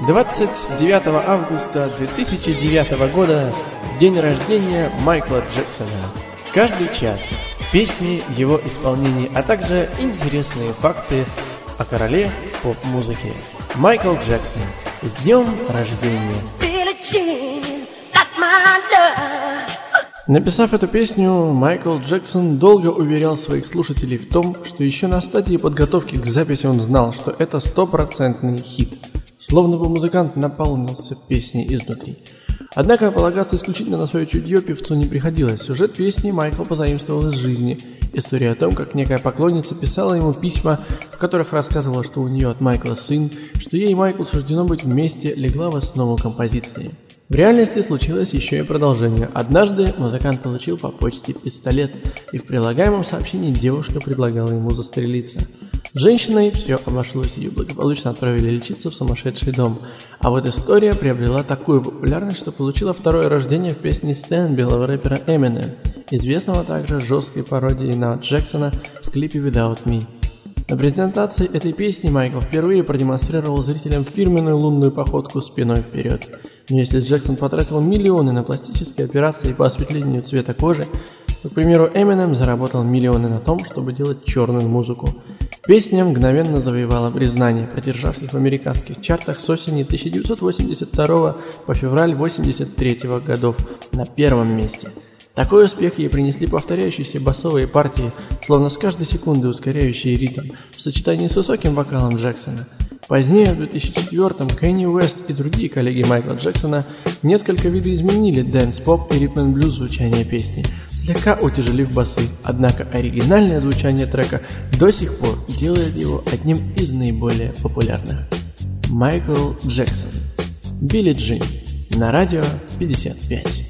29 августа 2009 года, в день рождения Майкла Джексона. Каждый час песни в его исполнении, а также интересные факты о короле поп-музыки. Майкл Джексон. С днем рождения! Написав эту песню, Майкл Джексон долго уверял своих слушателей в том, что еще на стадии подготовки к записи он знал, что это 100% хит. Словно бы музыкант наполнился песней изнутри. Однако полагаться исключительно на свое чутье певцу не приходилось. Сюжет песни Майкл позаимствовал из жизни. История о том, как некая поклонница писала ему письма, в которых рассказывала, что у нее от Майкла сын, что ей и Майклу суждено быть вместе, легла в основу композиции. В реальности случилось еще и продолжение. Однажды музыкант получил по почте пистолет, и в прилагаемом сообщении девушка предлагала ему застрелиться. С женщиной все обошлось, ее благополучно отправили лечиться в сумасшедший дом. А вот история приобрела такую популярность, что получила второе рождение в песне «Stand» белого рэпера Eminem, известного также жесткой пародией на Джексона в клипе «Without Me». На презентации этой песни Майкл впервые продемонстрировал зрителям фирменную лунную походку спиной вперед. Но если Джексон потратил миллионы на пластические операции по осветлению цвета кожи, то, к примеру, Eminem заработал миллионы на том, чтобы делать черную музыку. Песня мгновенно завоевала признание, продержавшись в американских чартах с осени 1982 по февраль 1983 годов на первом месте. Такой успех ей принесли повторяющиеся басовые партии, словно с каждой секунды ускоряющие ритм, в сочетании с высоким вокалом Джексона. Позднее, в 2004-м, Кэнни Уэст и другие коллеги Майкла Джексона несколько видоизменили дэнс-поп и ритм-н-блюз звучания песни, слегка утяжелив басы, однако оригинальное звучание трека до сих пор делает его одним из наиболее популярных. Майкл Джексон. Билли Джин. На радио 55.